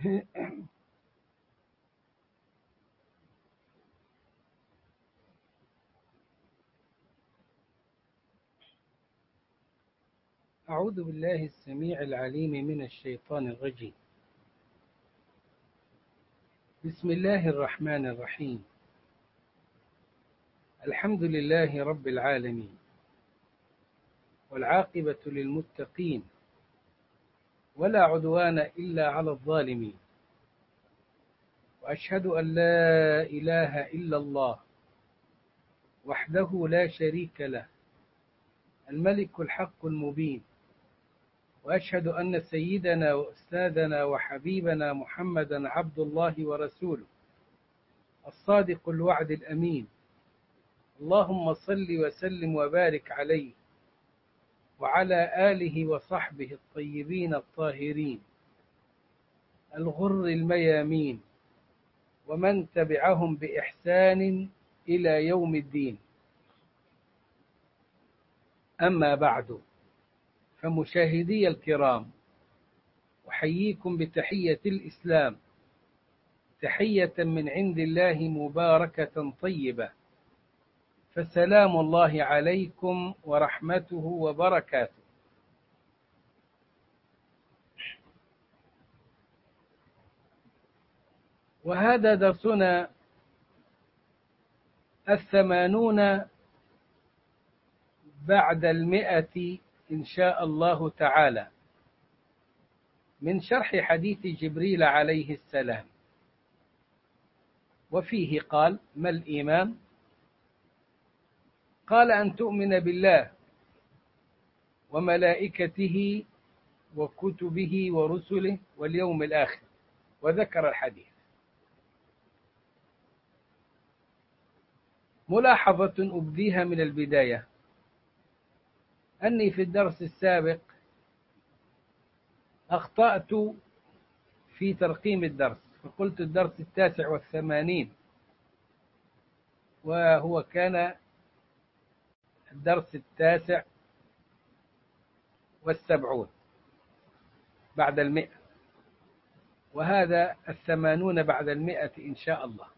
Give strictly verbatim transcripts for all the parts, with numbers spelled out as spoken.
أعوذ بالله السميع العليم من الشيطان الرجيم. بسم الله الرحمن الرحيم. الحمد لله رب العالمين، والعاقبة للمتقين، ولا عدوان إلا على الظالمين، وأشهد أن لا إله إلا الله وحده لا شريك له، الملك الحق المبين، وأشهد أن سيدنا وأستاذنا وحبيبنا محمدا عبد الله ورسوله الصادق الوعد الأمين. اللهم صل وسلم وبارك عليه وعلى آله وصحبه الطيبين الطاهرين الغر الميامين، ومن تبعهم بإحسان إلى يوم الدين. أما بعد، فمشاهدي الكرام، أحييكم بتحية الإسلام، تحية من عند الله مباركة طيبة، فسلام الله عليكم ورحمته وبركاته. وهذا درسنا الثمانون بعد المئة إن شاء الله تعالى، من شرح حديث جبريل عليه السلام. وفيه قال: ما الإيمان؟ قال: أن تؤمن بالله وملائكته وكتبه ورسله واليوم الآخر، وذكر الحديث. ملاحظة أبديها من البداية، أني في الدرس السابق أخطأت في ترقيم الدرس، فقلت الدرس التاسع والثمانين، وهو كان الدرس التاسع والسبعون بعد المئة، وهذا الثمانون بعد المئة إن شاء الله.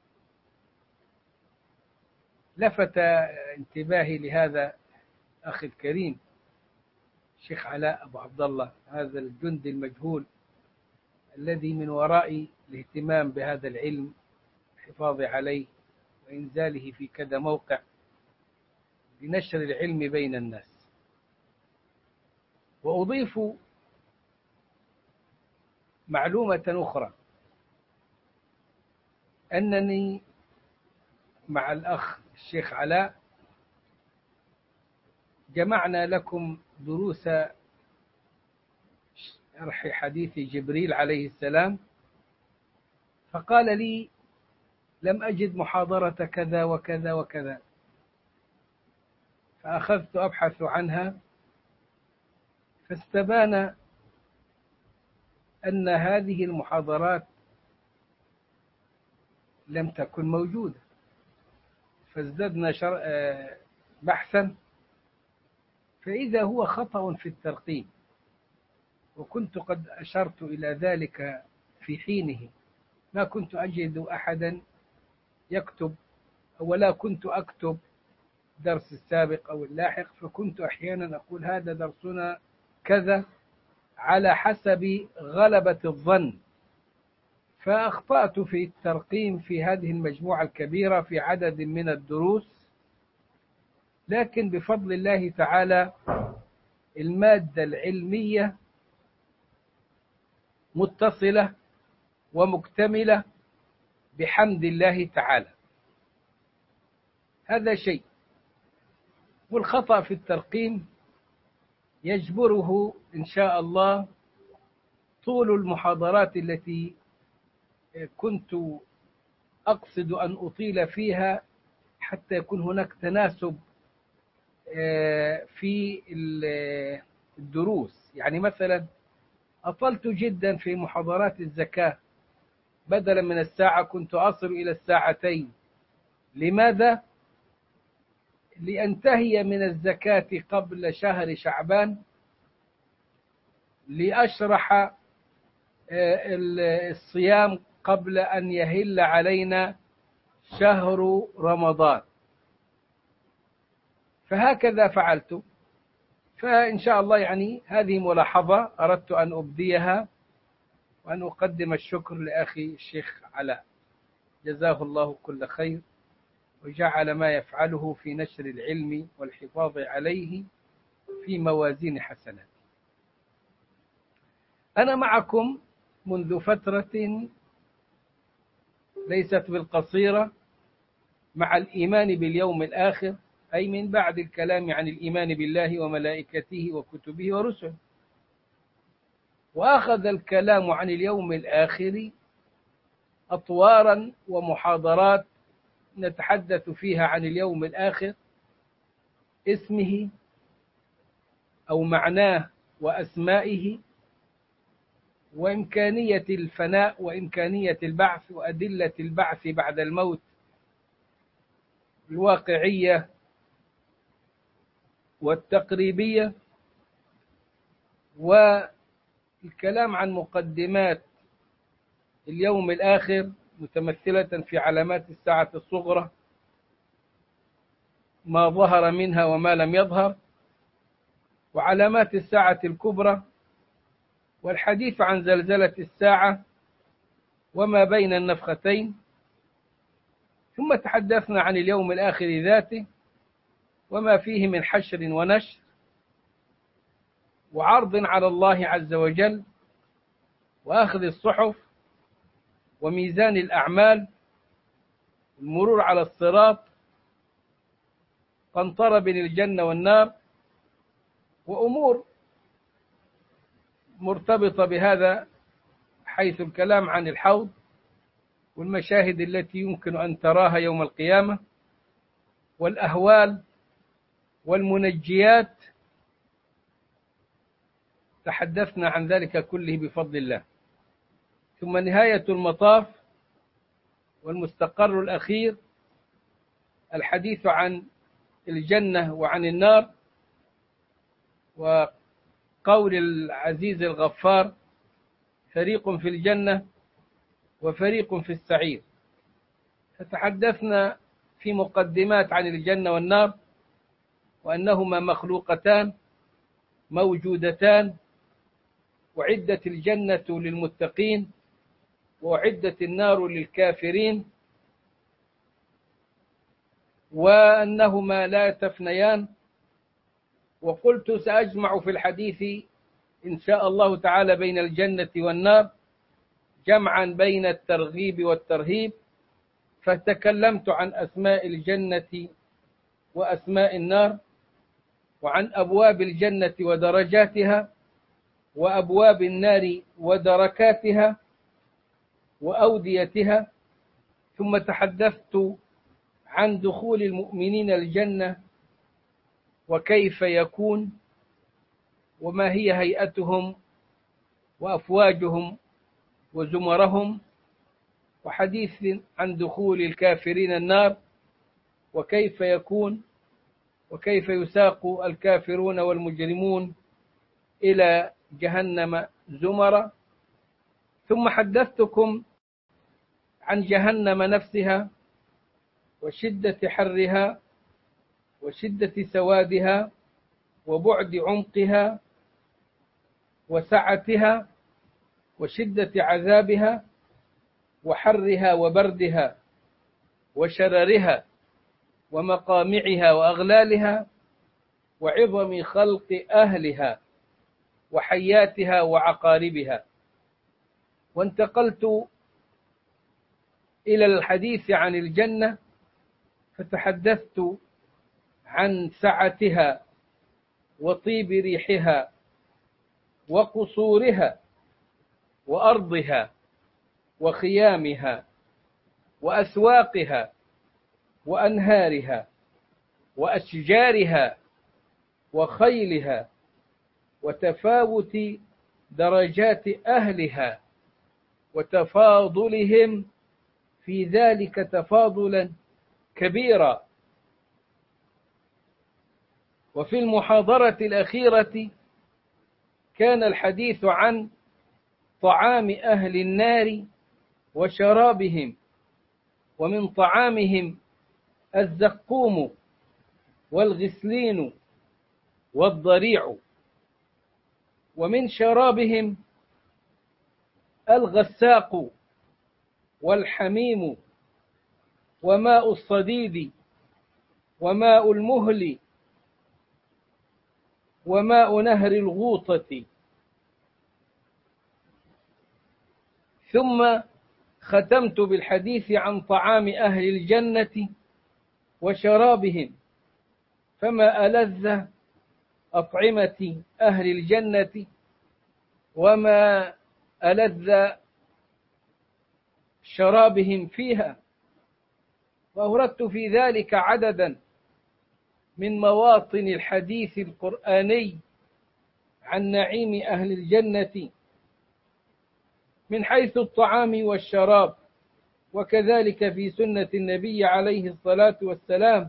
لفت انتباهي لهذا أخي الكريم الشيخ علاء أبو عبد الله، هذا الجندي المجهول الذي من وراء الاهتمام بهذا العلم، الحفاظ عليه وإنزاله في كذا موقع لنشر العلم بين الناس. وأضيف معلومة أخرى، أنني مع الأخ الشيخ علاء جمعنا لكم دروس شرح حديث جبريل عليه السلام، فقال لي: لم أجد محاضرة كذا وكذا وكذا، فأخذت أبحث عنها، فاستبان أن هذه المحاضرات لم تكن موجودة، فازددنا بحثا، فإذا هو خطأ في الترقيم، وكنت قد أشرت إلى ذلك في حينه. ما كنت أجد أحدا يكتب، ولا كنت أكتب درس السابق أو اللاحق، فكنت أحيانا أقول هذا درسنا كذا على حسب غلبة الظن، فأخطأت في الترقيم في هذه المجموعة الكبيرة في عدد من الدروس. لكن بفضل الله تعالى المادة العلمية متصلة ومكتملة بحمد الله تعالى. هذا شيء. والخطأ في الترقيم يجبره إن شاء الله طول المحاضرات التي كنت أقصد أن أطيل فيها، حتى يكون هناك تناسب في الدروس. يعني مثلا أطلت جدا في محاضرات الزكاة، بدلا من الساعة كنت أصل إلى الساعتين. لماذا؟ لأنتهي من الزكاة قبل شهر شعبان، لأشرح الصيام قبل أن يهل علينا شهر رمضان، فهكذا فعلت. فإن شاء الله يعني هذه ملاحظة أردت أن أبديها، وأن أقدم الشكر لأخي الشيخ علاء، جزاه الله كل خير، وجعل ما يفعله في نشر العلم والحفاظ عليه في موازين حسنات. أنا معكم منذ فترة ليست بالقصيرة مع الإيمان باليوم الآخر، أي من بعد الكلام عن الإيمان بالله وملائكته وكتبه ورسله، وأخذ الكلام عن اليوم الآخر أطوارا ومحاضرات نتحدث فيها عن اليوم الآخر، اسمه أو معناه وأسمائه، وإمكانية الفناء وإمكانية البعث وأدلة البعث بعد الموت، الواقعية والتقريبية، والكلام عن مقدمات اليوم الآخر متمثلة في علامات الساعة الصغرى، ما ظهر منها وما لم يظهر، وعلامات الساعة الكبرى، والحديث عن زلزلة الساعة وما بين النفختين. ثم تحدثنا عن اليوم الآخر ذاته وما فيه من حشر ونشر وعرض على الله عز وجل وأخذ الصحف وميزان الأعمال، المرور على الصراط، قنطرة بين الجنة والنار، وأمور مرتبطة بهذا، حيث الكلام عن الحوض والمشاهد التي يمكن أن تراها يوم القيامة، والأهوال والمنجيات، تحدثنا عن ذلك كله بفضل الله. ثم نهاية المطاف والمستقر الأخير، الحديث عن الجنة وعن النار، وقول العزيز الغفار: فريق في الجنة وفريق في السعير. فتحدثنا في مقدمات عن الجنة والنار، وأنهما مخلوقتان موجودتان، وعدت الجنة للمتقين وعدت النار للكافرين، وأنهما لا تفنيان. وقلت سأجمع في الحديث إن شاء الله تعالى بين الجنة والنار، جمعا بين الترغيب والترهيب، فتكلمت عن أسماء الجنة وأسماء النار، وعن أبواب الجنة ودرجاتها، وأبواب النار ودركاتها وأوديتها. ثم تحدثت عن دخول المؤمنين الجنة وكيف يكون، وما هي هيئتهم وأفواجهم وزمرهم، وحديث عن دخول الكافرين النار وكيف يكون، وكيف يساق الكافرون والمجرمون إلى جهنم زمرا. ثم حدثتكم عن جهنم نفسها وشدة حرها وشدة سوادها وبعد عمقها وسعتها وشدة عذابها وحرها وبردها وشررها ومقامعها وأغلالها وعظم خلق أهلها وحياتها وعقاربها. وانتقلت إلى الحديث عن الجنة، فتحدثت عن سعتها وطيب ريحها وقصورها وأرضها وخيامها وأسواقها وأنهارها وأشجارها وخيلها، وتفاوت درجات أهلها وتفاضلهم في ذلك تفاضلا كبيرا. وفي المحاضرة الأخيرة كان الحديث عن طعام أهل النار وشرابهم، ومن طعامهم الزقوم والغسلين والضريع، ومن شرابهم الغساق والحميم وماء الصديد وماء المهل وماء نهر الغوطة. ثم ختمت بالحديث عن طعام أهل الجنة وشرابهم، فما ألذ أطعمة أهل الجنة وما ألذ شرابهم فيها. وأوردت في ذلك عددا من مواطن الحديث القرآني عن نعيم أهل الجنة من حيث الطعام والشراب، وكذلك في سنة النبي عليه الصلاة والسلام،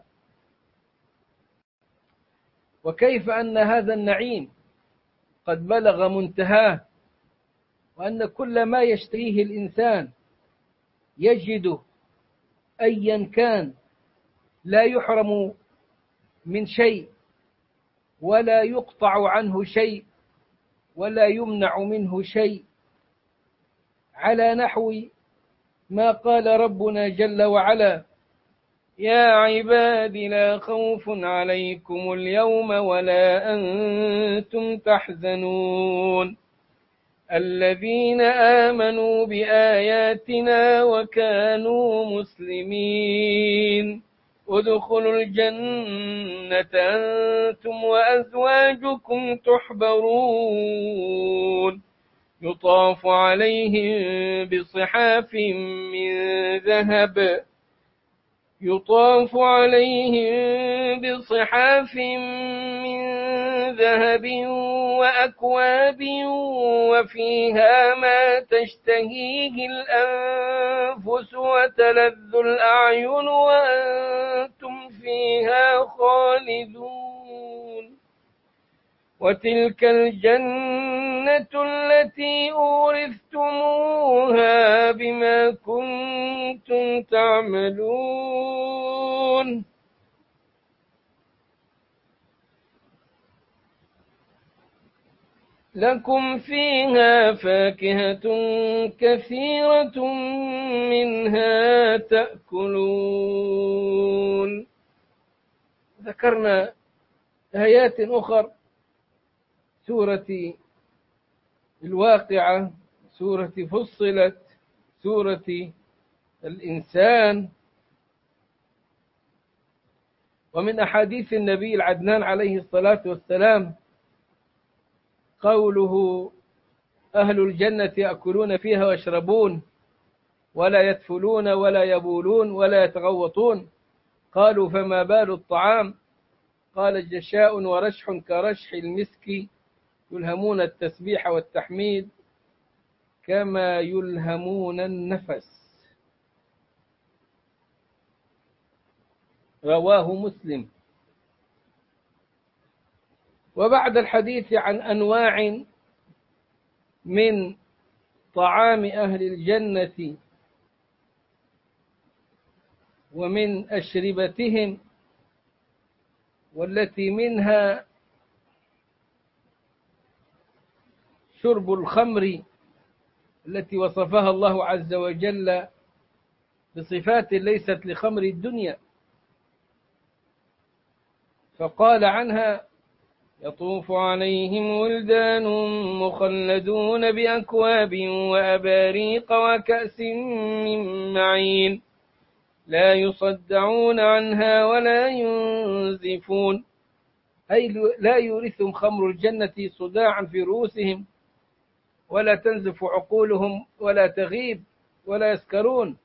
وكيف أن هذا النعيم قد بلغ منتهاه، وأن كل ما يشتهيه الإنسان يجده أيا كان، لا يحرم من شيء ولا يقطع عنه شيء ولا يمنع منه شيء، على نحو ما قال ربنا جل وعلا: يا عباد لا خوف عليكم اليوم ولا أنتم تحزنون الذين آمنوا بآياتنا وكانوا مسلمين ادخلوا الجنة أنتم وأزواجكم تحبرون يطاف عليهم بصحاف من ذهب يطاف عليهم بصحاف من ذهب وأكواب وفيها ما تشتهيه الأنفس وتلذ الأعين وأنتم فيها خالدون وتلك الجنة التي أورثتموها بما كنتم تعملون. لكم فيها فاكهة كثيرة منها تأكلون. ذكرنا آيات أخرى: سورة الواقعة، سورة فصلت، سورة الإنسان. ومن أحاديث النبي العدنان عليه الصلاة والسلام قوله: أهل الجنة يأكلون فيها ويشربون ولا يتفلون ولا يبولون ولا يتغوطون. قالوا: فما بال الطعام؟ قال: جشاء ورشح كرشح المسك يلهمون التسبيح والتحميد كما يلهمون النفس. رواه مسلم. وبعد الحديث عن أنواع من طعام أهل الجنة ومن أشربتهم، والتي منها شرب الخمر التي وصفها الله عز وجل بصفات ليست لخمر الدنيا، فقال عنها: يطوف عليهم ولدان مخلدون بأكواب وأباريق وكأس من معين لا يصدعون عنها ولا ينزفون، أي لا يورثهم خمر الجنة صداعا في رؤوسهم ولا تنزف عقولهم ولا تغيب ولا يسكرون،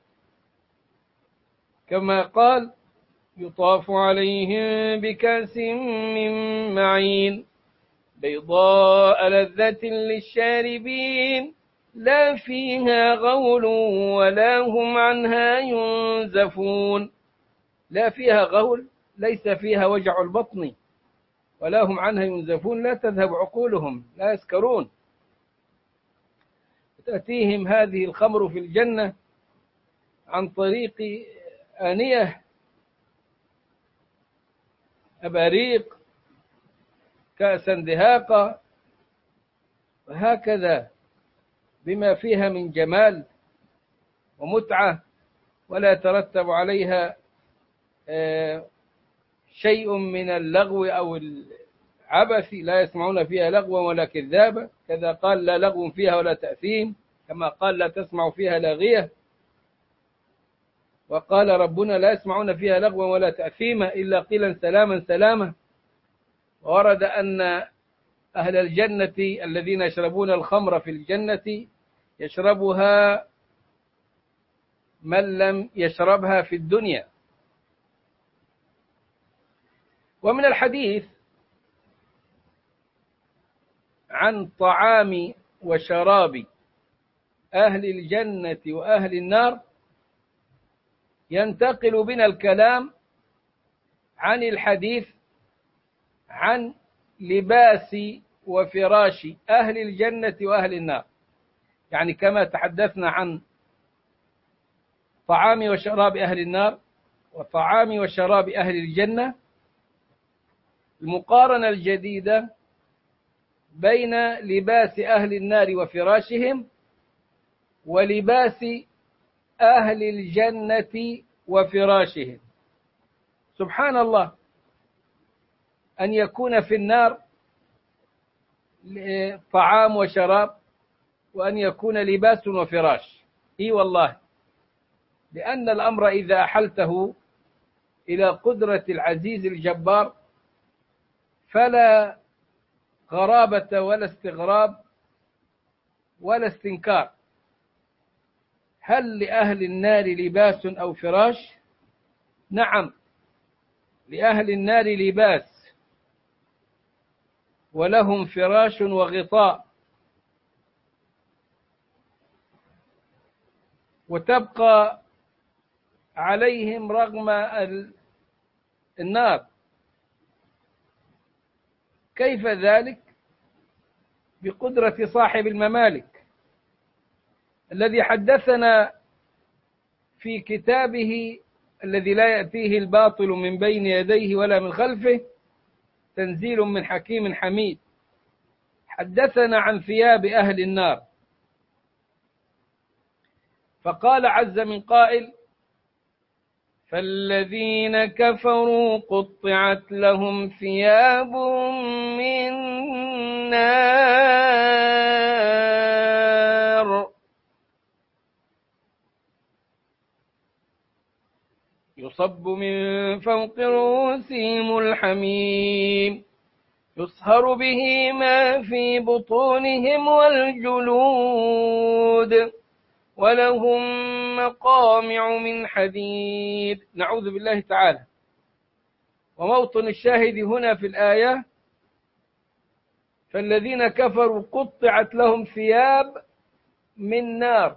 كما قال: يطاف عليهم بكأس من معين بيضاء لذة للشاربين لا فيها غول ولا هم عنها ينزفون. لا فيها غول، ليس فيها وجع البطن، ولا هم عنها ينزفون، لا تذهب عقولهم، لا يسكرون. تأتيهم هذه الخمر في الجنة عن طريق آنية، أباريق، كأسا دهاقا، وهكذا بما فيها من جمال ومتعة، ولا يترتب عليها شيء من اللغو أو العبث، لا يسمعون فيها لغوا ولا كذابا، كذا قال لا لغو فيها ولا تأثيم، كما قال لا تسمع فيها لاغية، وقال ربنا لا يسمعون فيها لغوا ولا تأثيما إلا قيلا سلاما سلاما. وورد أن أهل الجنة الذين يشربون الخمر في الجنة يشربها من لم يشربها في الدنيا. ومن الحديث عن طعام وشراب أهل الجنة وأهل النار ينتقل بنا الكلام عن الحديث عن لباس وفراش أهل الجنة وأهل النار. يعني كما تحدثنا عن طعام وشراب أهل النار وطعام وشراب أهل الجنة، المقارنة الجديدة بين لباس أهل النار وفراشهم ولباس أهل الجنة وفراشهم. سبحان الله، أن يكون في النار طعام وشراب وأن يكون لباس وفراش. إي والله، لأن الأمر إذا أحلته إلى قدرة العزيز الجبار فلا غرابة ولا استغراب ولا استنكار. هل لأهل النار لباس أو فراش؟ نعم، لأهل النار لباس ولهم فراش وغطاء، وتبقى عليهم رغم النار. كيف ذلك؟ بقدرة صاحب الممالك الذي حدثنا في كتابه الذي لا يأتيه الباطل من بين يديه ولا من خلفه، تنزيل من حكيم حميد. حدثنا عن ثياب أهل النار فقال عز من قائل: فالذين كفروا قطعت لهم ثياب من نار يصب من فوق رؤوسهم الحميم يصهر به ما في بطونهم والجلود ولهم مقامع من حديد. نعوذ بالله تعالى. وموطن الشاهد هنا في الآية: فالذين كفروا قطعت لهم ثياب من نار.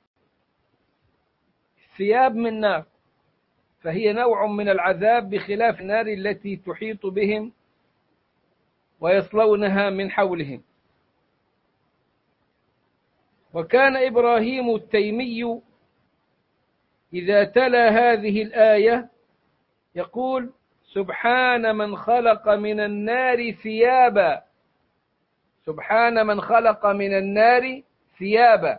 ثياب من نار، فهي نوع من العذاب بخلاف النار التي تحيط بهم ويصلونها من حولهم. وكان إبراهيم التيمي إذا تلا هذه الآية يقول: سبحان من خلق من النار ثيابا، سبحان من خلق من النار ثيابا.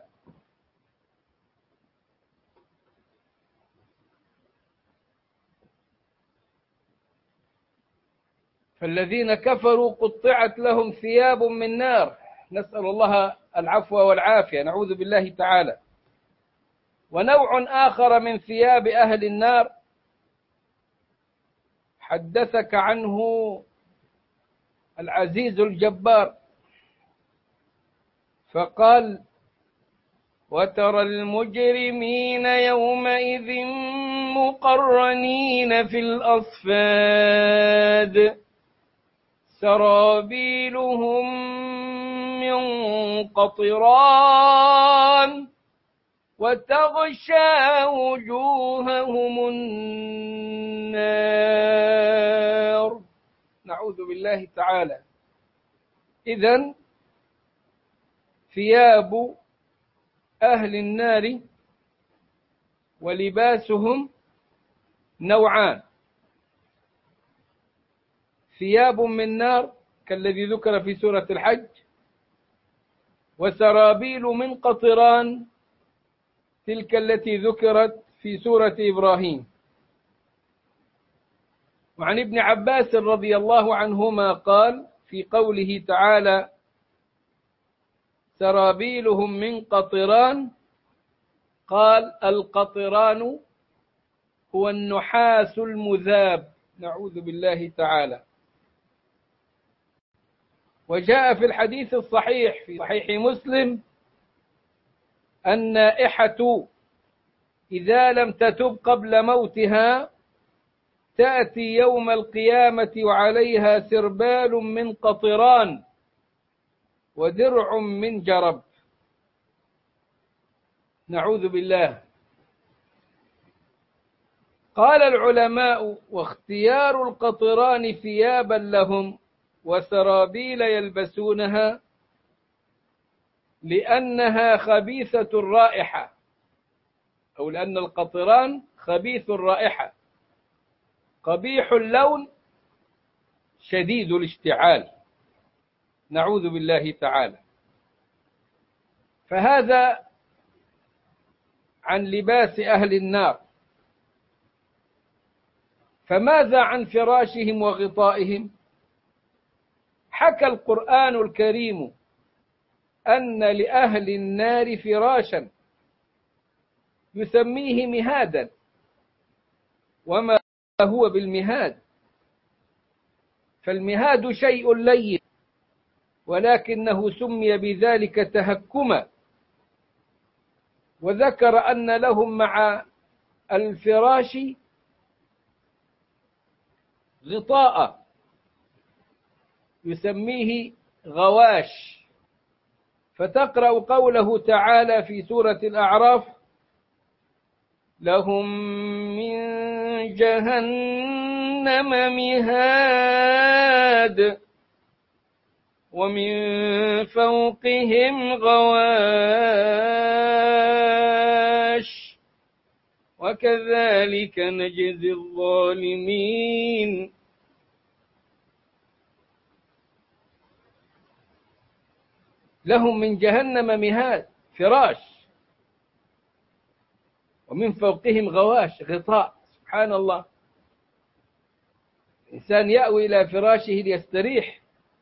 فالذين كفروا قطعت لهم ثياب من نار، نسأل الله العفو والعافية، نعوذ بالله تعالى. ونوع آخر من ثياب أهل النار حدثك عنه العزيز الجبار فقال: وترى المجرمين يومئذ مقرنين في الأصفاد سرابيلهم من قطران وتغشى وجوههم النار. نعوذ بالله تعالى. إذن ثياب أهل النار ولباسهم نوعان: ثياب من نار كالذي ذكر في سورة الحج، وسرابيل من قطران تلك التي ذكرت في سورة إبراهيم. وعن ابن عباس رضي الله عنهما قال في قوله تعالى: سرابيلهم من قطران، قال: القطران هو النحاس المذاب، نعوذ بالله تعالى. وجاء في الحديث الصحيح في صحيح مسلم: النائحة إذا لم تتب قبل موتها تأتي يوم القيامة وعليها سربال من قطران ودرع من جرب، نعوذ بالله. قال العلماء: واختيار القطران ثيابا لهم وسرابيل يلبسونها لأنها خبيثة الرائحة، أو لأن القطران خبيث الرائحة قبيح اللون شديد الاشتعال، نعوذ بالله تعالى. فهذا عن لباس أهل النار. فماذا عن فراشهم وغطائهم؟ حكى القرآن الكريم أن لأهل النار فراشا يسميه مهادا. وما هو بالمهاد؟ فالمهاد شيء لين، ولكنه سمي بذلك تهكما. وذكر أن لهم مع الفراش غطاء يسميه غواش. فتقرأ قوله تعالى في سورة الأعراف: لهم من جهنم مهاد ومن فوقهم غواش وكذلك نجزي الظالمين. لهم من جهنم مهاد، فراش، ومن فوقهم غواش، غطاء. سبحان الله، الإنسان يأوي إلى فراشه ليستريح،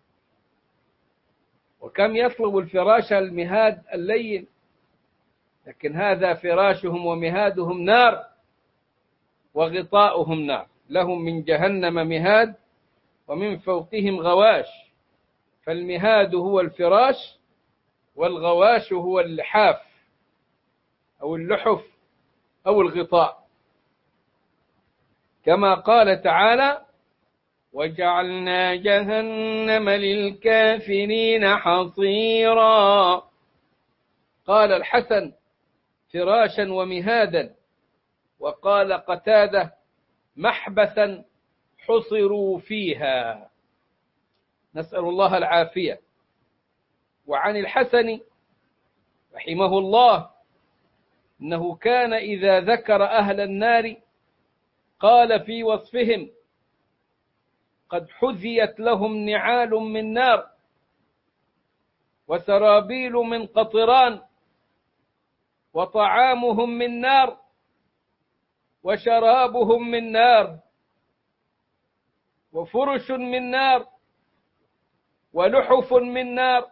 وكم يطلب الفراش المهاد اللين، لكن هذا فراشهم ومهادهم نار وغطاؤهم نار. لهم من جهنم مهاد ومن فوقهم غواش. فالمهاد هو الفراش، والغواش هو اللحاف أو اللحف أو الغطاء، كما قال تعالى: وجعلنا جهنم للكافرين حصيرا. قال الحسن: فراشا ومهادا. وقال قتادة: محبسا حصروا فيها. نسأل الله العافية. وعن الحسن رحمه الله أنه كان إذا ذكر أهل النار قال في وصفهم: قد حذيت لهم نعال من نار وسرابيل من قطران وطعامهم من نار وشرابهم من نار وفرش من نار ولحف من نار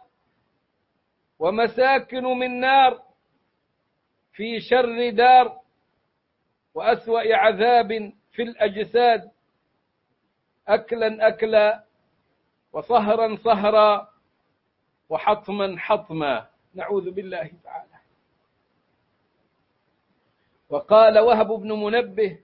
ومساكن من نار في شر دار وأسوأ عذاب في الأجساد، أكلا أكلا وصهرا صهرا وحطما حطما، نعوذ بالله تعالى. وقال وهب بن منبه: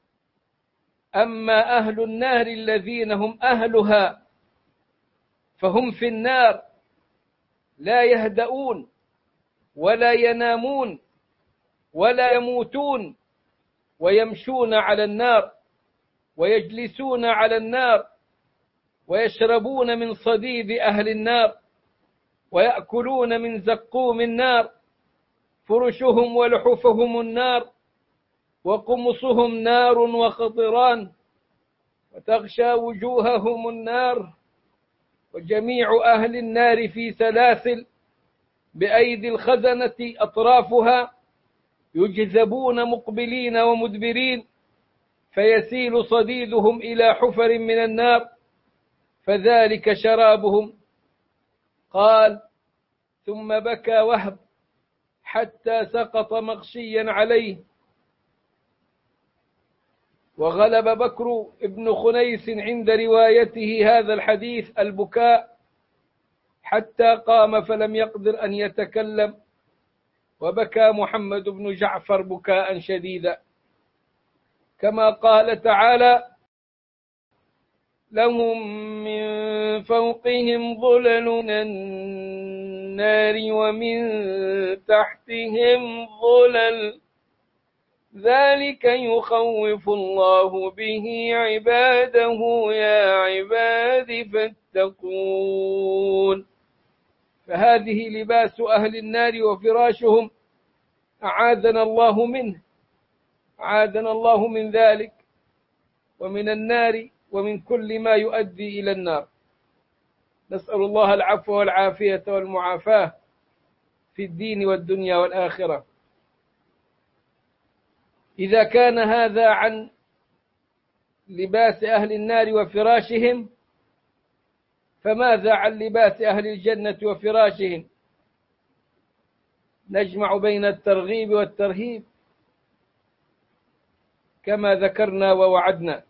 أما أهل النار الذين هم أهلها فهم في النار لا يهدؤون ولا ينامون ولا يموتون، ويمشون على النار ويجلسون على النار ويشربون من صديد أهل النار ويأكلون من زقوم النار، فرشهم ولحوفهم النار، وقمصهم نار وخطران، وتغشى وجوههم النار، وجميع أهل النار في سلاسل بأيدي الخزنة أطرافها، يجذبون مقبلين ومدبرين، فيسيل صديدهم إلى حفر من النار، فذلك شرابهم. قال: ثم بكى وهب حتى سقط مغشيا عليه، وغلب بكر ابن خنيس عند روايته هذا الحديث البكاء حتى قام فلم يقدر أن يتكلم، وبكى محمد بن جعفر بكاء شديدا، كما قال تعالى: لهم من فوقهم ظلل من النار ومن تحتهم ظلل، ذلك يخوف الله به عباده يا عباد فاتقون. فهذه لباس أهل النار وفراشهم، أعاذنا الله منه، أعاذنا الله من ذلك ومن النار ومن كل ما يؤدي إلى النار. نسأل الله العفو والعافية والمعافاة في الدين والدنيا والآخرة. إذا كان هذا عن لباس أهل النار وفراشهم، فماذا عن لباس أهل الجنة وفراشهم؟ نجمع بين الترغيب والترهيب كما ذكرنا ووعدنا.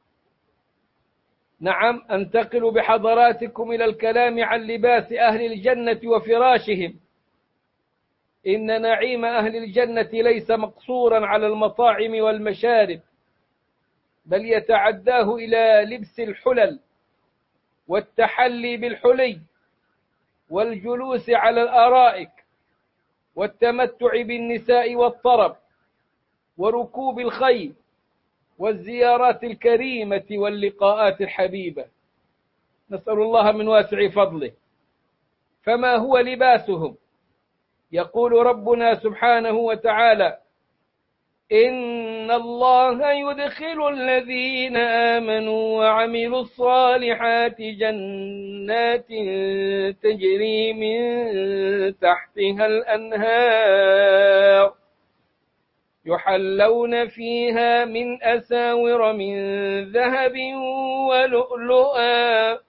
نعم، أنتقل بحضراتكم إلى الكلام عن لباس أهل الجنة وفراشهم. إن نعيم أهل الجنة ليس مقصورا على المطاعم والمشارب، بل يتعداه إلى لبس الحلل والتحلي بالحلي والجلوس على الأرائك والتمتع بالنساء والطرب وركوب الخيل والزيارات الكريمة واللقاءات الحبيبة. نسأل الله من واسع فضله. فما هو لباسهم؟ يقول ربنا سبحانه وتعالى: إن الله يدخل الذين آمنوا وعملوا الصالحات جنات تجري من تحتها الأنهار، يحلون فيها من أساور من ذهب ولؤلؤا،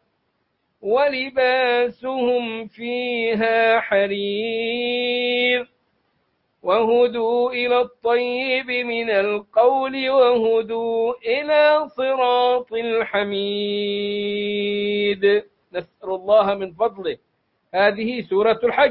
ولباسهم فيها حرير، وهدوا إلى الطيب من القول وهدوا إلى صراط الحميد. نسأل الله من فضله. هذه سورة الحج.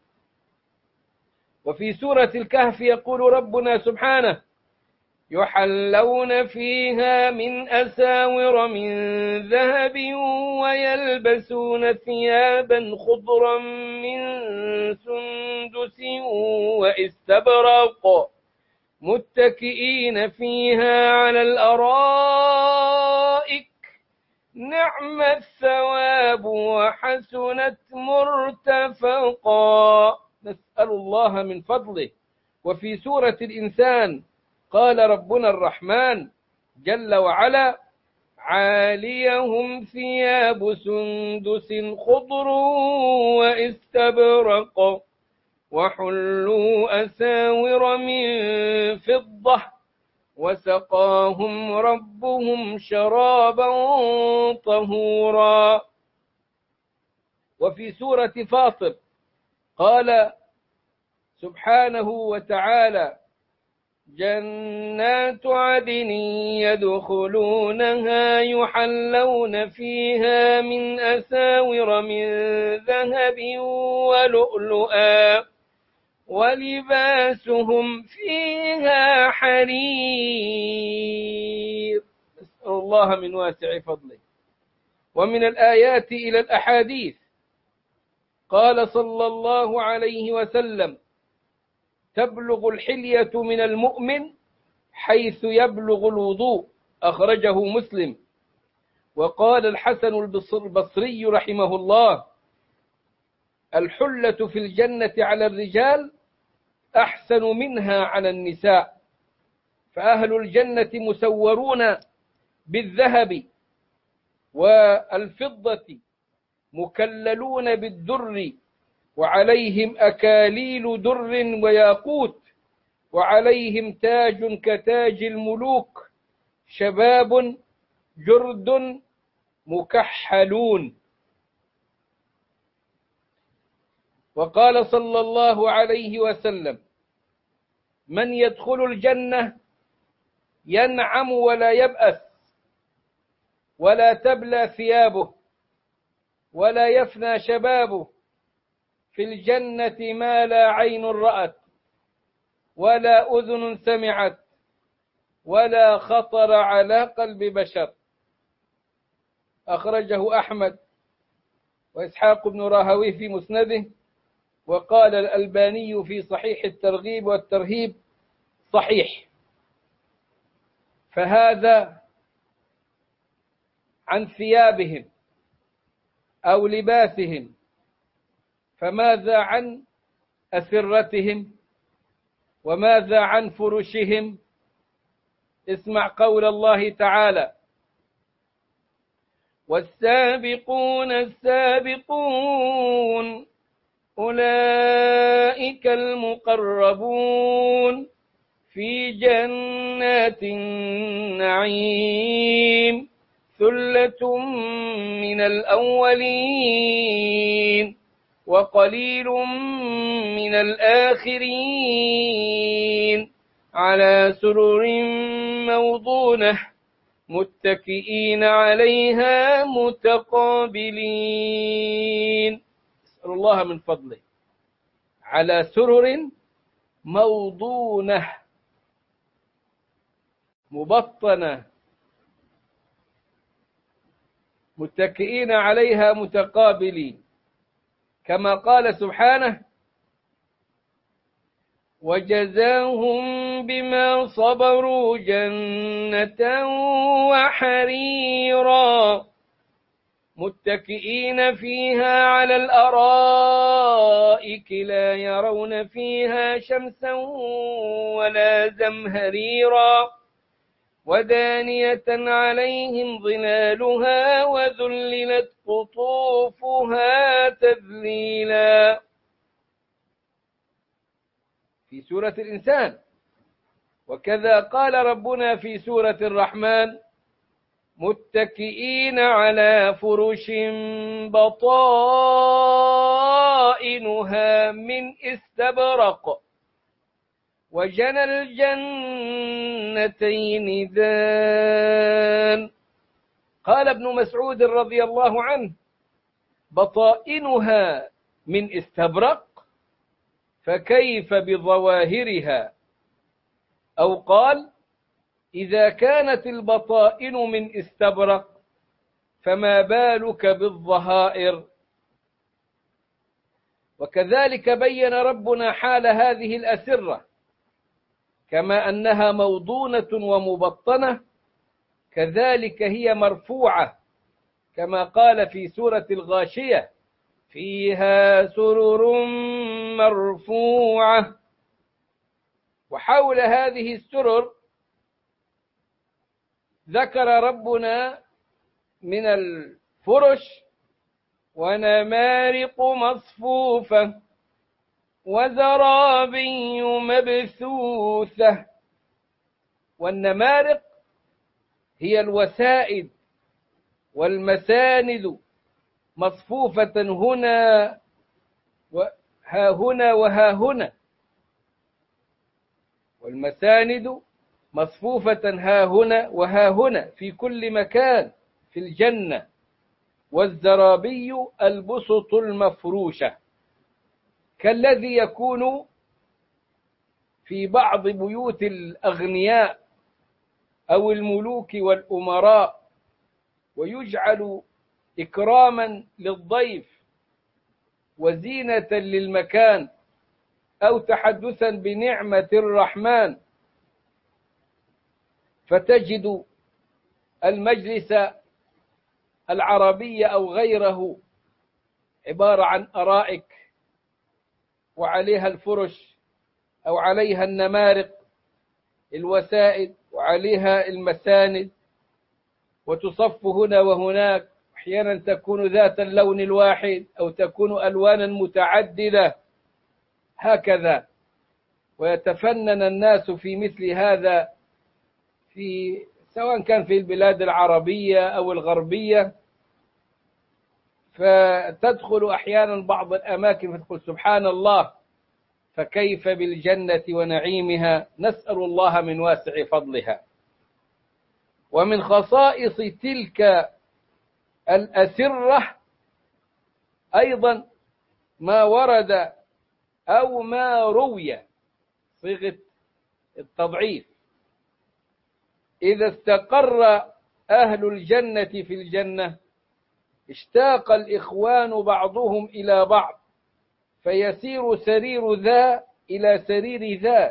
وفي سورة الكهف يقول ربنا سبحانه: يحلون فيها من أساور من ذهب ويلبسون ثيابا خضرا من سندس واستبرق متكئين فيها على الأرائك نعم الثواب وحسنت مرتفقا. نسأل الله من فضله. وفي سورة الإنسان قال ربنا الرحمن جل وعلا: عاليهم ثياب سندس خضر واستبرق وحلوا أساور من فضة وسقاهم ربهم شرابا طهورا. وفي سورة فاطر قال سبحانه وتعالى: جنات عدن يدخلونها يحلون فيها من أساور من ذهب ولؤلؤا ولباسهم فيها حرير. نسأل الله من واسع فضله. ومن الآيات إلى الأحاديث قال صلى الله عليه وسلم: تبلغ الحلية من المؤمن حيث يبلغ الوضوء، أخرجه مسلم. وقال الحسن البصري رحمه الله: الحلة في الجنة على الرجال أحسن منها على النساء، فأهل الجنة مسورون بالذهب والفضة مكللون بالدر، وعليهم أكاليل در وياقوت، وعليهم تاج كتاج الملوك، شباب جرد مكحلون. وقال صلى الله عليه وسلم: من يدخل الجنة ينعم ولا يبأس، ولا تبلى ثيابه، ولا يفنى شبابه، في الجنة ما لا عين رأت، ولا أذن سمعت، ولا خطر على قلب بشر. أخرجه أحمد وإسحاق بن راهويه في مسنده، وقال الألباني في صحيح الترغيب والترهيب: صحيح. فهذا عن ثيابهم أو لباسهم، فماذا عن أسرتهم؟ وماذا عن فرشهم؟ اسمع قول الله تعالى: والسابقون السابقون أولئك المقربون في جنات النعيم ثلة من الأولين وقليل من الآخرين على سرر موضونة متكئين عليها متقابلين. اسأل الله من فضله. على سرر موضونة مبطنة متكئين عليها متقابلين، كما قال سبحانه: وجزاهم بما صبروا جنة وحريرا متكئين فيها على الأرائك لا يرون فيها شمسا ولا زمهريرا ودانية عليهم ظلالها وذللت قطوفها تذليلا. في سورة الإنسان. وكذا قال ربنا في سورة الرحمن: متكئين على فرش بطائنها من استبرق وجنى الجنتين دان. قال ابن مسعود رضي الله عنه: بطائنها من استبرق فكيف بظواهرها؟ أو قال: إذا كانت البطائن من استبرق فما بالك بالظهائر. وكذلك بين ربنا حال هذه الأسرة، كما أنها موضونة ومبطنة كذلك هي مرفوعة، كما قال في سورة الغاشية: فيها سرر مرفوعة. وحول هذه السرر ذكر ربنا من الفرش: ونمارق مصفوفة وزرابي مبثوثة. والنمارق هي الوسائد والمساند مصفوفة هنا وها هنا وها هنا، والمساند مصفوفة ها هنا وها هنا في كل مكان في الجنة. والزرابي البسط المفروشة كالذي يكون في بعض بيوت الأغنياء أو الملوك والأمراء، ويجعل إكراما للضيف وزينة للمكان أو تحدثا بنعمة الرحمن، فتجد المجلس العربي أو غيره عبارة عن أرائك وعليها الفرش أو عليها النمارق الوسائد وعليها المساند، وتصف هنا وهناك، أحيانا تكون ذات اللون الواحد أو تكون ألوانا متعددة هكذا. ويتفنن الناس في مثل هذا، في سواء كان في البلاد العربية أو الغربية، فتدخل أحيانا بعض الأماكن فتقول سبحان الله، فكيف بالجنة ونعيمها، نسأل الله من واسع فضلها. ومن خصائص تلك الأسرة أيضا ما ورد أو ما روي، صيغة التضعيف، إذا استقر أهل الجنة في الجنة اشتاق الإخوان بعضهم إلى بعض، فيسير سرير ذا إلى سرير ذا،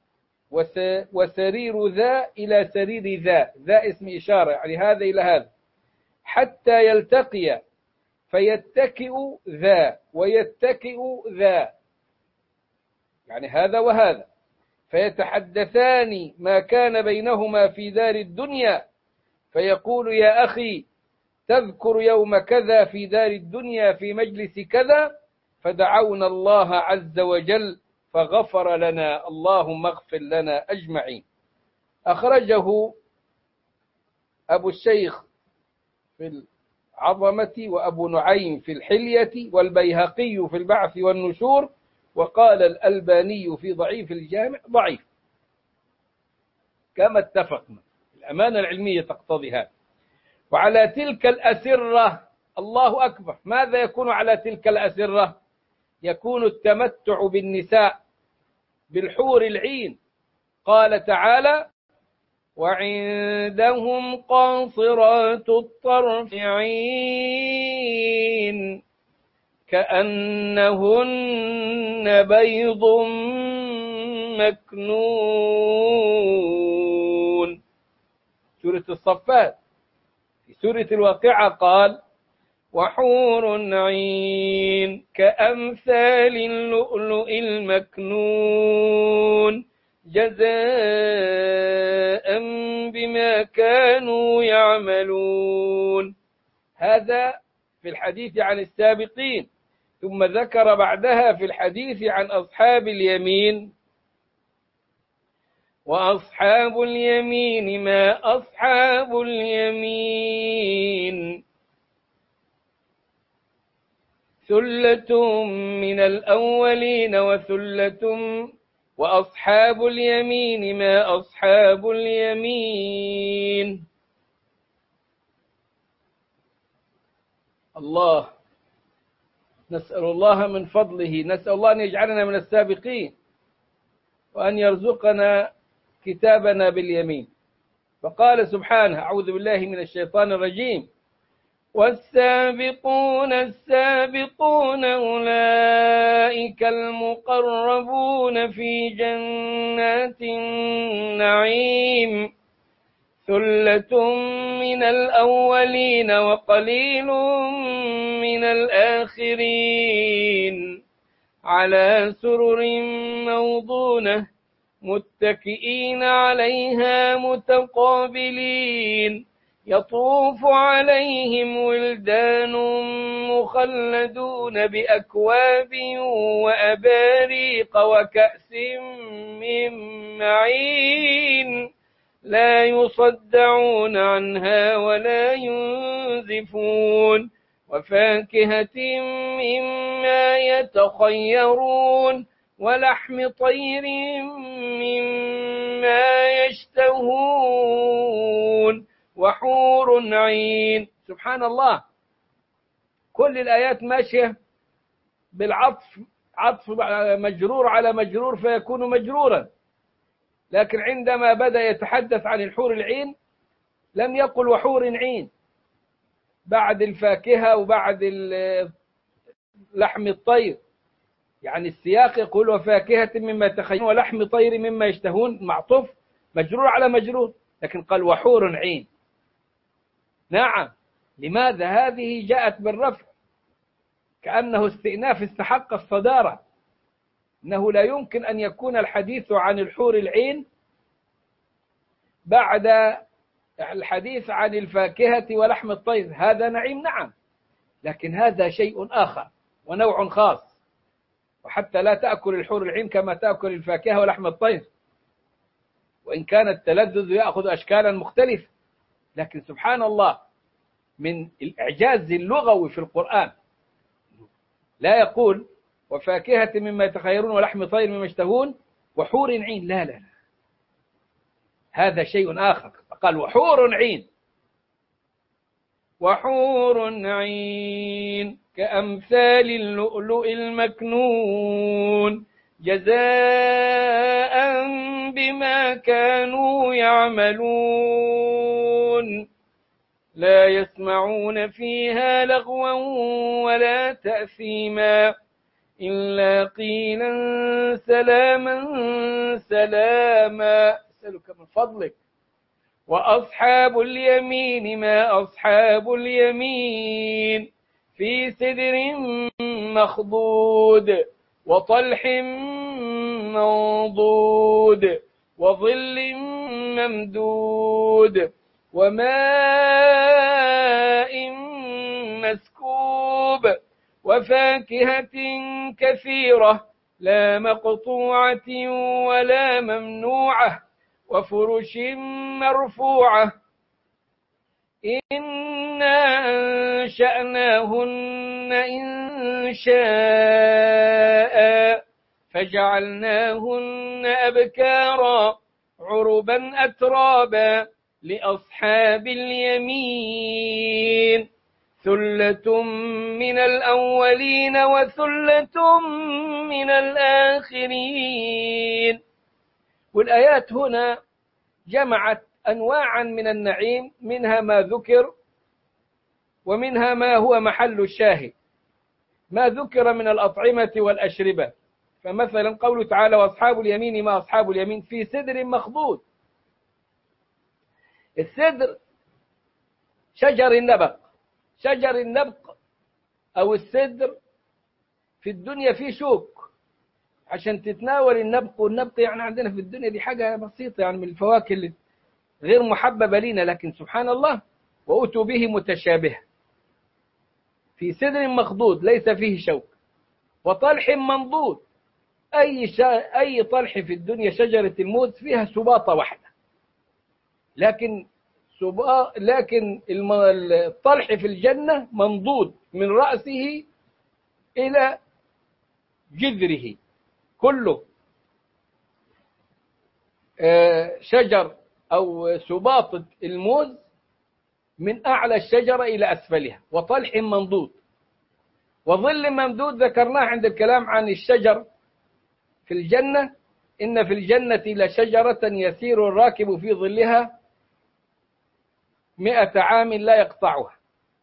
وسرير ذا إلى سرير ذا، ذا اسم إشارة يعني هذا إلى هذا، حتى يلتقي فيتكئ ذا ويتكئ ذا، يعني هذا وهذا، فيتحدثان ما كان بينهما في دار الدنيا، فيقول يا أخي تذكر يوم كذا في دار الدنيا في مجلس كذا، فدعونا الله عز وجل فغفر لنا، اللهم اغفر لنا أجمعين. أخرجه أبو الشيخ في العظمة، وأبو نعيم في الحلية، والبيهقي في البعث والنشور، وقال الألباني في ضعيف الجامع ضعيف، كما اتفقنا، الأمانة العلمية تقتضي هذا. وعلى تلك الأسرة، الله أكبر، ماذا يكون على تلك الأسرة؟ يكون التمتع بالنساء، بالحور العين. قال تعالى وعندهم قاصرات الطرف عين كأنهن بيض مكنون، سورة الصفات. في سورة الواقعة قال وحور عين كأمثال اللؤلؤ المكنون جزاء بما كانوا يعملون. هذا في الحديث عن السابقين. ثم ذكر بعدها في الحديث عن أصحاب اليمين وأصحاب اليمين ما أصحاب اليمين ثلة من الأولين وثلة وأصحاب اليمين ما أصحاب اليمين. الله، نسأل الله من فضله، نسأل الله أن يجعلنا من السابقين وأن يرزقنا كتابنا باليمين. فقال سبحانه أعوذ بالله من الشيطان الرجيم والسابقون السابقون أولئك المقربون في جنات النعيم ثلة من الأولين وقليل من الآخرين على سرر موضونة متكئين عليها متقابلين يطوف عليهم ولدان مخلدون بأكواب وأباريق وكأس من معين لا يصدعون عنها ولا ينزفون وفاكهة مما يتخيرون ولحم طير مما يشتهون وحور عين. سبحان الله، كل الآيات ماشية بالعطف، عطف مجرور على مجرور فيكون مجرورا، لكن عندما بدأ يتحدث عن الحور العين لم يقل وحور عين، بعد الفاكهة وبعد لحم الطير، يعني السياق يقول وفاكهة مما يتخيرون ولحم طير مما يشتهون، معطوف مجرور على مجرور، لكن قال وحور عين. نعم، لماذا؟ هذه جاءت بالرفع كأنه استئناف استحق الصدارة، أنه لا يمكن أن يكون الحديث عن الحور العين بعد الحديث عن الفاكهة ولحم الطير. هذا نعيم نعم، لكن هذا شيء آخر ونوع خاص، وحتى لا تأكل الحور العين كما تأكل الفاكهة ولحم الطير، وإن كان التلذذ يأخذ أشكالا مختلفة. لكن سبحان الله من الإعجاز اللغوي في القرآن لا يقول وفاكهة مما يتخيرون ولحم طير مما يشتهون وحور عين، لا لا لا، هذا شيء آخر. قال وحور عين، وحور عين كأمثال اللؤلؤ المكنون جزاء بما كانوا يعملون لا يسمعون فيها لغوا ولا تأثيما إلا قيلا سلاما سلاما. أسألك من فضلك. وأصحاب اليمين ما أصحاب اليمين في سدر مخضود وطلح منضود وظل ممدود وماء مسكوب وفاكهة كثيرة لا مقطوعة ولا ممنوعة وفرش مرفوعة إنا أنشأناهن إن شاء فجعلناهن أبكارا عربا أترابا لأصحاب اليمين ثلة من الأولين وثلة من الآخرين. والآيات هنا جمعت أنواعا من النعيم، منها ما ذكر ومنها ما هو محل الشاهد. ما ذكر من الأطعمة والأشربة، فمثلا قوله تعالى وأصحاب اليمين ما أصحاب اليمين في سدر مخضود. السدر شجر النبق، شجر النبق أو السدر في الدنيا فيه شوك عشان تتناول النبق، والنبق يعني عندنا في الدنيا دي حاجة بسيطة يعني من الفواكه اللي غير محببة لنا، لكن سبحان الله وأتوا به متشابه. في سدر مخضود ليس فيه شوك وطلح منضود. أي شا... أي طلح في الدنيا شجرة الموز فيها سباطة واحدة، لكن سبا... لكن الم... الطلح في الجنة منضود من رأسه إلى جذره كله. آه شجر أو سباطة الموز من أعلى الشجرة إلى أسفلها، وطلح منضود وظل ممدود. ذكرناه عند الكلام عن الشجر في الجنة، إن في الجنة لشجرة يسير الراكب في ظلها مئة عام لا يقطعها،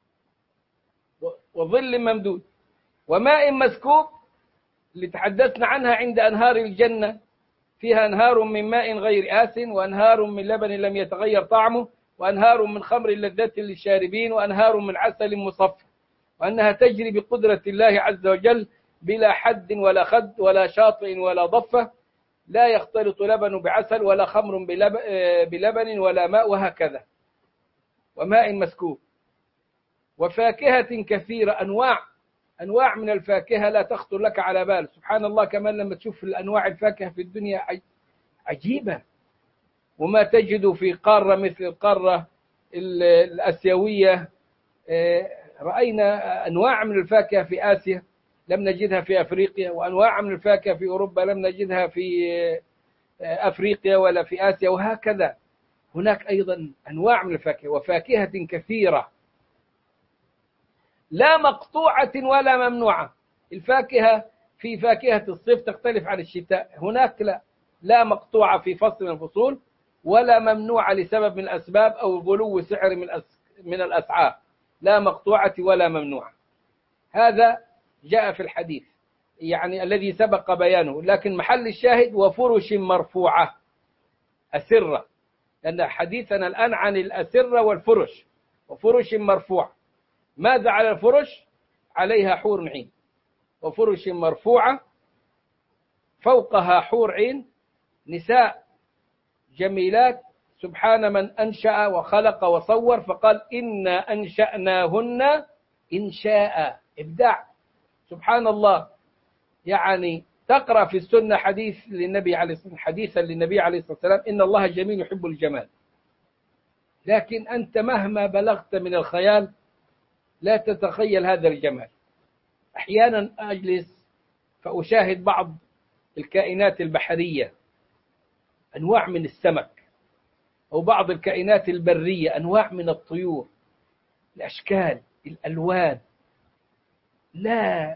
وظل ممدود وماء مسكوب اللي تحدثنا عنها عند أنهار الجنة، فيها أنهار من ماء غير آسن وأنهار من لبن لم يتغير طعمه وأنهار من خمر لذة للشاربين وأنهار من عسل مصفى، وأنها تجري بقدرة الله عز وجل بلا حد ولا خد ولا شاطئ ولا ضفة، لا يختلط لبن بعسل ولا خمر بلبن ولا ماء، وهكذا. وماء مسكوب وفاكهة كثيرة، أنواع أنواع من الفاكهة لا تخطر لك على بال. سبحان الله، كمان لما تشوف الأنواع الفاكهة في الدنيا عجيبة، وما تجد في قارة مثل القارة الآسيوية. رأينا أنواع من الفاكهة في آسيا لم نجدها في أفريقيا، وأنواع من الفاكهة في أوروبا لم نجدها في أفريقيا ولا في آسيا، وهكذا. هناك أيضا أنواع من الفاكهة وفاكهة كثيرة لا مقطوعة ولا ممنوعة. الفاكهة في فاكهة الصيف تختلف عن الشتاء، هناك لا لا مقطوعة في فصل من الفصول ولا ممنوعة لسبب من الأسباب أو غلو سعر من من الأسعار، لا مقطوعة ولا ممنوعة. هذا جاء في الحديث يعني الذي سبق بيانه، لكن محل الشاهد وفرش مرفوعة أسرة، لأن حديثنا الآن عن الأسرة والفرش. وفرش مرفوعة، ماذا على الفرش؟ عليها حور عين. وفرش مرفوعة فوقها حور عين، نساء جميلات، سبحان من أنشأ وخلق وصور، فقال إنا أنشأناهن إنشاء، إبداع. سبحان الله. يعني تقرأ في السنة حديث للنبي عليه الصلاة حديثا للنبي عليه الصلاة والسلام: إن الله جميل يحب الجمال. لكن أنت مهما بلغت من الخيال لا تتخيل هذا الجمال. أحيانا أجلس فأشاهد بعض الكائنات البحرية، أنواع من السمك، أو بعض الكائنات البرية، أنواع من الطيور، الأشكال، الألوان، لا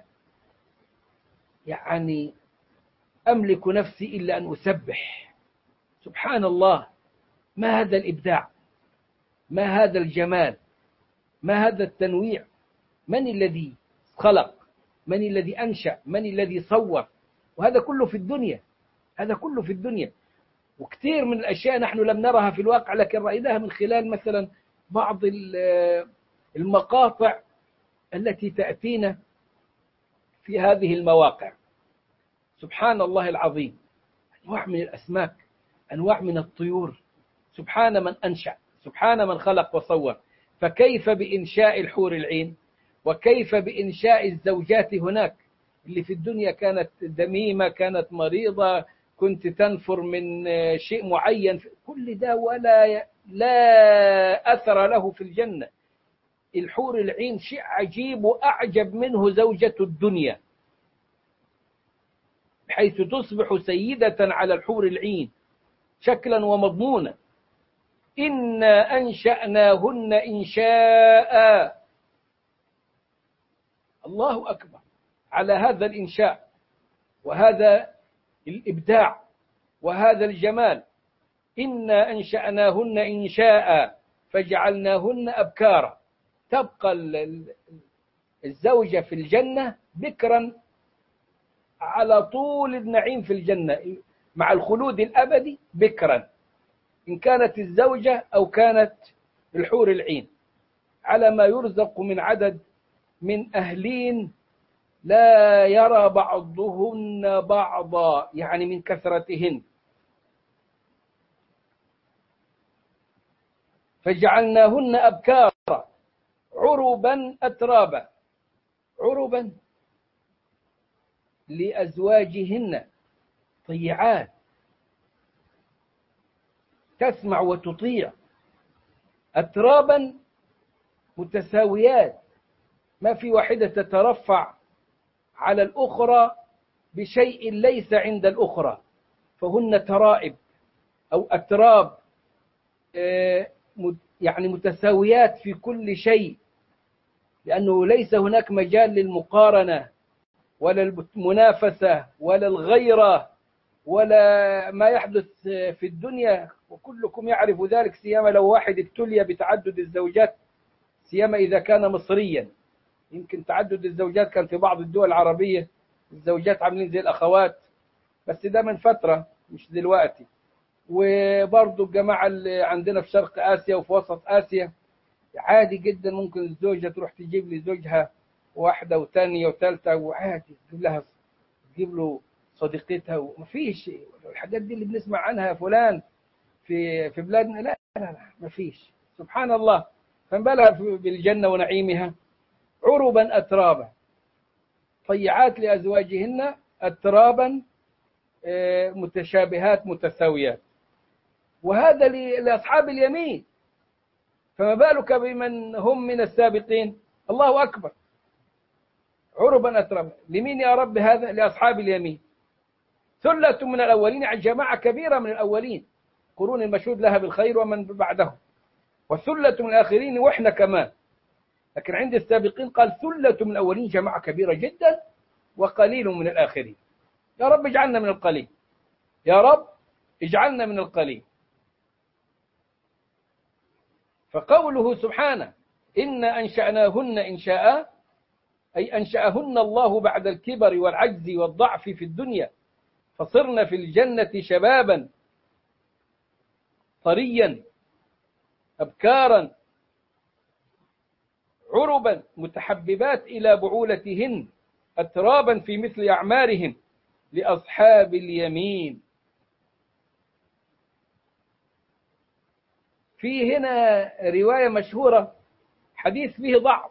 يعني أملك نفسي إلا أن أسبح. سبحان الله، ما هذا الإبداع، ما هذا الجمال، ما هذا التنويع. من الذي خلق؟ من الذي أنشأ؟ من الذي صور؟ وهذا كله في الدنيا، هذا كله في الدنيا. وكثير من الأشياء نحن لم نرها في الواقع، لكن رأيناها من خلال مثلا بعض المقاطع التي تأتينا في هذه المواقع. سبحان الله العظيم، أنواع من الأسماك، أنواع من الطيور. سبحان من أنشأ، سبحان من خلق وصور. فكيف بإنشاء الحور العين؟ وكيف بإنشاء الزوجات هناك اللي في الدنيا كانت دميمة، كانت مريضة، كنت تنفر من شيء معين، كل ده ولا لا أثر له في الجنة. الحور العين شيء عجيب، وأعجب منه زوجة الدنيا، بحيث تصبح سيدة على الحور العين شكلا ومضمونا. إنا أنشأناهن إنشاء. الله أكبر على هذا الإنشاء وهذا الإبداع وهذا الجمال. إنا أنشأناهن إنشاء فجعلناهن أبكارا. تبقى الزوجة في الجنة بكرا على طول النعيم في الجنة، مع الخلود الأبدي بكرا، إن كانت الزوجة أو كانت الحور العين، على ما يرزق من عدد من أهلين لا يرى بعضهن بعضا، يعني من كثرتهن. فجعلناهن أبكارا عربا أترابا. عربا لأزواجهن، طيعات، تسمع وتطيع. أترابا متساويات، ما في واحدة تترفع على الأخرى بشيء ليس عند الأخرى، فهن ترائب أو أتراب، يعني متساويات في كل شيء، لأنه ليس هناك مجال للمقارنة ولا المنافسة ولا الغيرة ولا ما يحدث في الدنيا، وكلكم يعرف ذلك، سيما لو واحد ابتلي بتعدد الزوجات، سيما إذا كان مصريا. يمكن تعدد الزوجات كان في بعض الدول العربية الزوجات عاملين زي الأخوات، بس ده من فترة مش دلوقتي. وبرضو الجماعة اللي عندنا في شرق آسيا وفي وسط آسيا عادي جدا، ممكن الزوجة تروح تجيب لزوجها واحدة وثانية وثالثة، وعادي تجيب لها تجيب له صديقتها، ومفيش الحاجات دي اللي بنسمع عنها فلان في في بلادنا. لا لا لا مفيش. سبحان الله. فنبالها بالجنة ونعيمها. عربا أترابا طيعات لأزواجهن أترابا متشابهات متساويات. وهذا لأصحاب اليمين، فما بالك بمن هم من السابقين؟ الله أكبر. عربا أترابا لمين يا رب هذا؟ لأصحاب اليمين. ثلة من الأولين، يعني جماعة كبيرة من الأولين، قرون المشهود لها بالخير ومن بعدهم، وثلة من الآخرين وإحنا كمان. لكن عند السابقين قال ثلة من الأولين، جماعة كبيرة جدا، وقليل من الآخرين. يا رب اجعلنا من القليل، يا رب اجعلنا من القليل. فقوله سبحانه إنا أنشأناهن إنشاء، أي أنشأهن الله بعد الكبر والعجز والضعف في الدنيا، فصرنا في الجنة شبابا طريا أبكارا عربا متحببات إلى بعولتهن، أترابا في مثل أعمارهم، لأصحاب اليمين. في هنا رواية مشهورة، حديث فيه ضعف،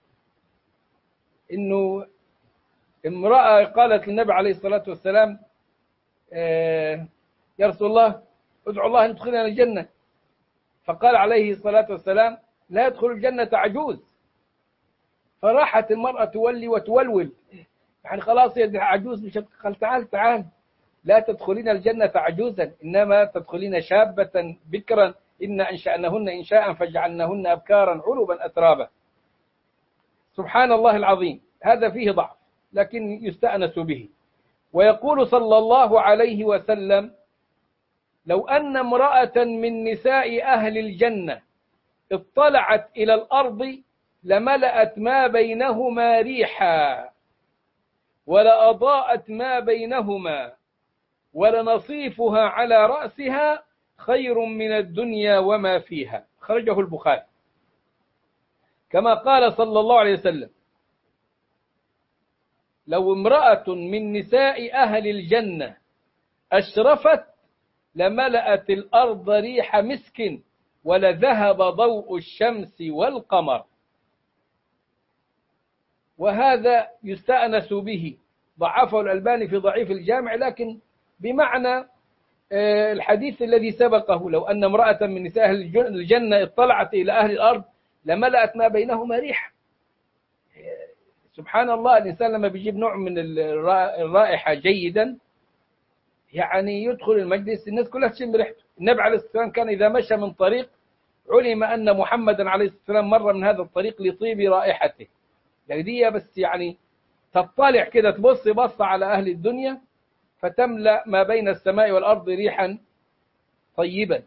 إنه امرأة قالت للنبي عليه الصلاة والسلام آه يا رسول الله ادعو الله أن يدخلنا الجنة، فقال عليه الصلاة والسلام لا يدخل الجنة عجوز. فراحت المرأة تولي وتولول، يعني خلاص يا عجوز مش قال تعال تعال لا تدخلين الجنة عجوزا إنما تدخلين شابة بكرا إن أنشأنهن إنشاء فجعلنهن أبكارا عربا أترابا. سبحان الله العظيم، هذا فيه ضعف لكن يستأنس به. ويقول صلى الله عليه وسلم لو أن امرأة من نساء أهل الجنة اطلعت إلى الأرض لملأت ما بينهما ريحا ولأضاءت ما بينهما ولنصيفها على رأسها خير من الدنيا وما فيها. خرجه البخاري. كما قال صلى الله عليه وسلم لو امرأة من نساء أهل الجنة أشرفت لملأت الأرض ريح مسك ولذهب ضوء الشمس والقمر. وهذا يستأنس به، ضعفه الألباني في ضعيف الجامع، لكن بمعنى الحديث الذي سبقه لو أن امرأة من نساء أهل الجنة اطلعت إلى أهل الأرض لملأت ما بينهما ريح. سبحان الله، الإنسان لما بيجيب نوع من الرائحة جيدا يعني يدخل المجلس الناس كلها تشم ريحته. النبي عليه الصلاة والسلام كان إذا مشى من طريق علم أن محمدا عليه الصلاة والسلام مر من هذا الطريق لطيب رائحته. يعني دي بس يعني تطلع كده تبص بص على أهل الدنيا فتملأ ما بين السماء والأرض ريحا طيبا.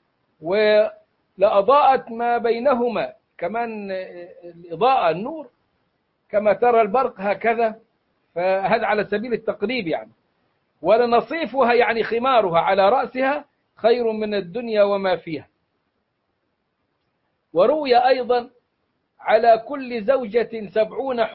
ولأضاءت ما بينهما، كمان الإضاءة النور كما ترى البرق هكذا، فهذا على سبيل التقريب يعني. ولنصيفها يعني خمارها على رأسها خير من الدنيا وما فيها. وروي أيضا على كل زوجة سبعون